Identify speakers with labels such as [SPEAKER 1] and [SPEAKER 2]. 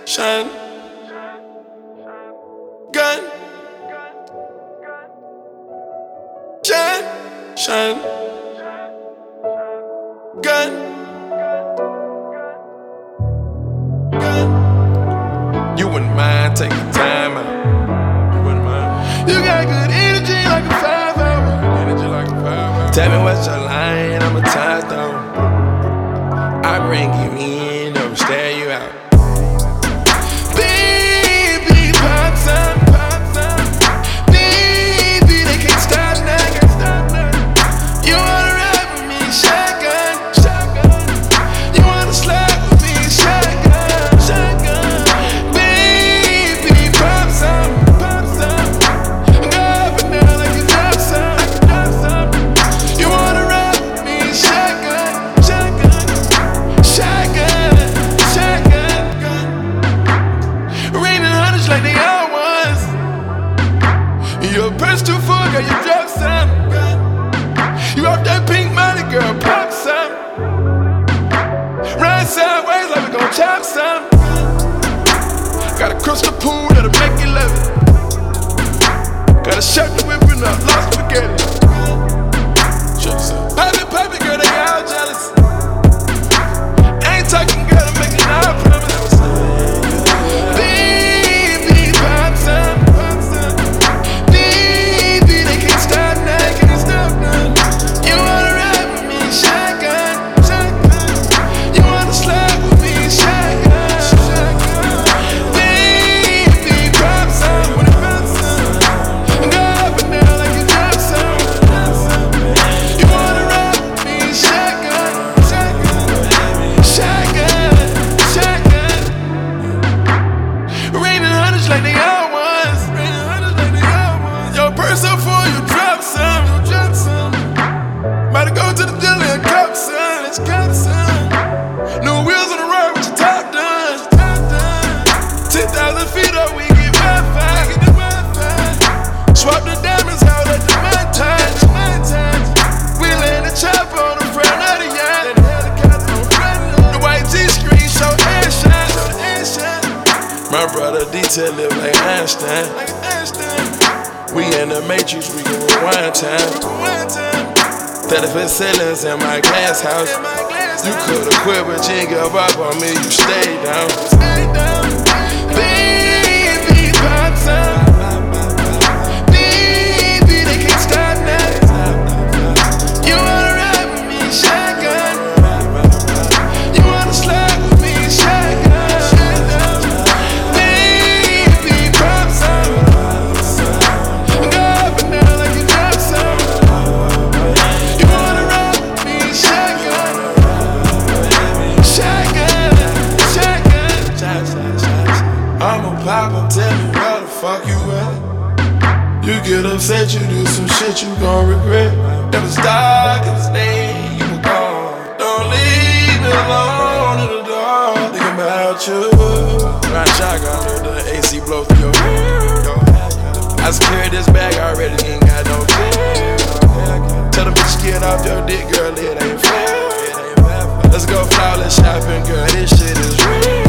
[SPEAKER 1] Shine. Gun. Shine. Shine. Gun. Gun. You wouldn't mind taking time out. You wouldn't mind. You got good energy like a 5 hour. Energy like a 5 hour. Tell me what's your line, I'ma tie down. I bring you in, I'ma stare you out. Baby, pop some, pop some. Baby, they can't stop now. You wanna ride with me, shotgun, shotgun. You wanna slide with me, shotgun, shotgun. Baby, pop some, pop some. Go up and down like you drop some, drop some. You wanna ride with me, shotgun, shotgun, shotgun, shotgun. Raining hundreds like they all ones. Your purse too full, girl, you drop some. You off that pink money, girl, pop some. Ride sideways like we gon' chop some. Got a crystal pool that'll make you love it. Got a shot to whipping up, lost spaghetti. Pop it, girl, they all jealous. Ain't talking, girl, I'm making all promises. Baby, pop some, pop some. Baby, they can't stop now, can't stop now. You wanna ride with me, shotgun, shotgun. You wanna slide with me, shotgun, shotgun. Baby, pop some, pop some. Go up and down like you drop some, drop some. You wanna ride with me, shotgun, shotgun, shotgun, shotgun. Raining hundreds like they all ones. Raining hundreds like they all ones. Your purse so full, you drop some, you drop some. About to go to the dealer and cop some, let's cop some. New wheels on the road with your top done, top done. 10,000 feet up, we get Wi-Fi, get the Wi-Fi. Swap the diamonds out at the montage, montage. We land the chopper on the front of the yacht, and the helicopter on the front of the white G-screen, show air shine, show the air shine. My brother detail live like Einstein, like Einstein. We in the matrix, we can rewind time. 30-foot ceilings in my glass house. You could've quit, but you ain't give up on me, you stayed down. Baby, pop some. Baby, they can't stop now. You wanna ride with me, shotgun. You wanna slide with me, shotgun. Baby, pop some. Go up and down like you drop some. You wanna ride with me, shotgun. Shotgun, shotgun. I'ma pop up, tell me where the fuck you at. You get upset, you do some shit you gon' regret. It was dark, it was late, you were gone. Don't leave me alone in the dark, thinking about you. Ride shotgun, the AC blow through your hair. I secured this bag already, ain't got no care. Tell them bitches get off your dick, girl, it ain't fair. Let's go flawless shopping, girl, this shit is real.